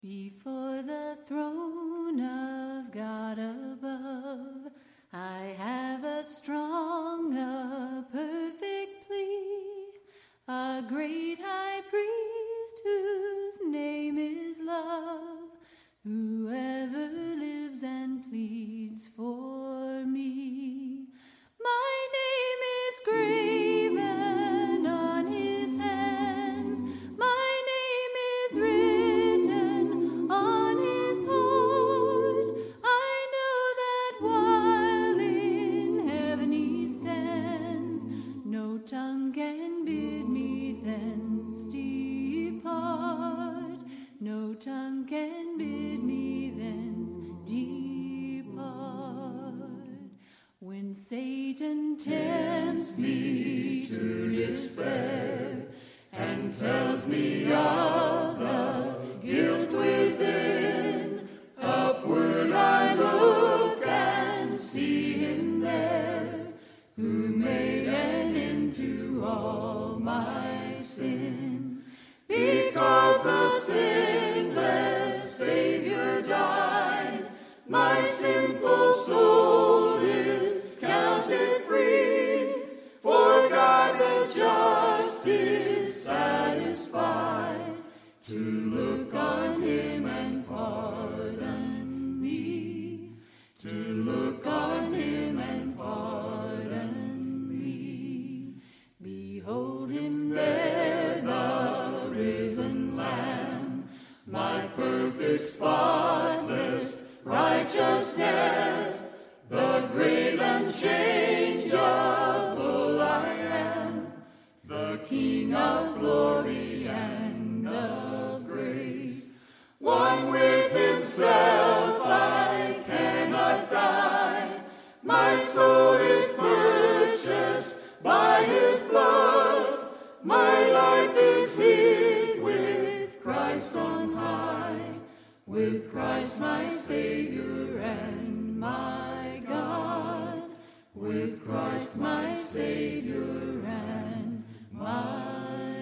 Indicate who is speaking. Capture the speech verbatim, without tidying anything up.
Speaker 1: Before the throne of God above, I have a strong, a perfect plea, a great high priest whose name is love, whoever lives and pleads for me. My name is graven on his hands, my name is written on his heart. I know that while in heaven he stands, no tongue can bid me thence depart, no tongue can bid me thence depart. When Satan tempts me to despair and tells me of the guilt within, upward I look and see him there, who made an end to all my sin. Because the sinless Savior died, my sinful soul is counted free, for God the just is satisfied to look on him and pardon me, to look on him and pardon me. Behold him there, the risen Lamb, my perfect, spotless righteousness, the great unchangeable I am, the King of glory and of grace. One with himself I cannot die, my soul is purchased by his blood, my life is hid with Christ on high, with Christ my Savior and my God, with Christ my Savior and my